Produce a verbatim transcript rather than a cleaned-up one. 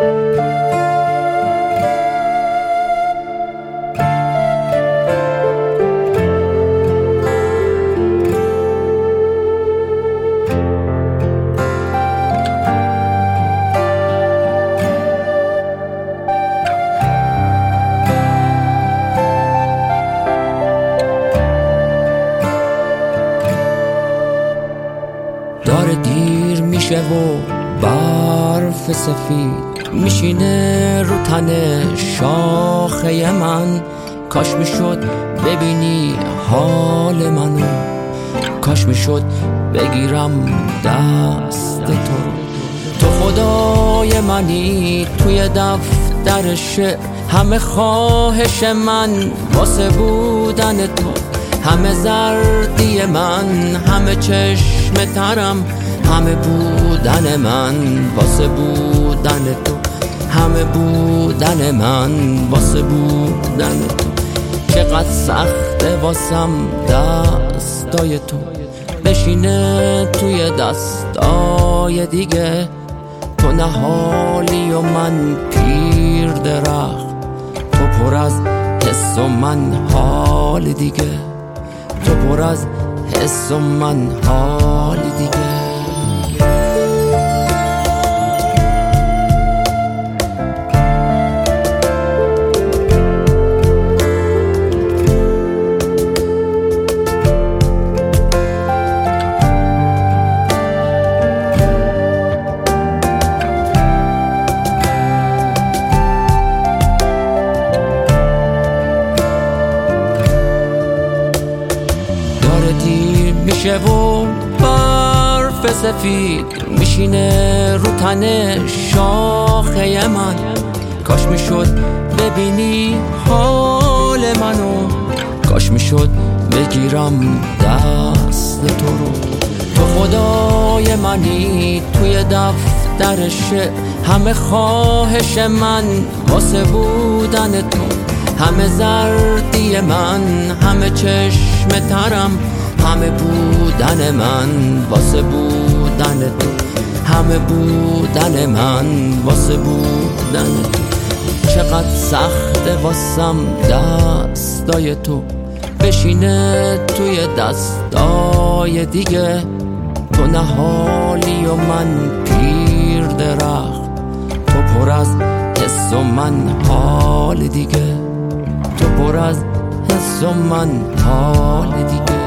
داره دیر میشه و برف سفید میشینه رو تن شاخه من. کاش میشد ببینی حال منو، کاش میشد بگیرم دست تو. تو خدای منی توی دفتر شعر، همه خواهش من واسه بودن تو، همه زردی من، همه چشم ترم، همه بودن من واسه بودن تو، همه بودن من واسه بودن تو. چقدر سخته واسم دستای تو بشینه توی دستای دیگه. تو نهالی و من پیر درخت، تو پر از حس و من حال دیگه، تو پر از حس و من حال دیگه. دیر میشه و برف سفید میشینه رو تن شاخه من. کاش میشد ببینی حال منو، کاش میشد بگیرم دست تو رو. تو خدای منی توی دفتر شعر، همه خواهش من واسه بودن تو، همه زردی من، همه چشم ترم، همه بودن من واسه بودن تو، همه بودن من واسه بودن تو. چقدر سخته واسم دستای تو بشینه توی دستای دیگه. تو نهالی و من پیر درخت، تو پر از حس و من حال دیگه، تو پر از حس و من حال دیگه.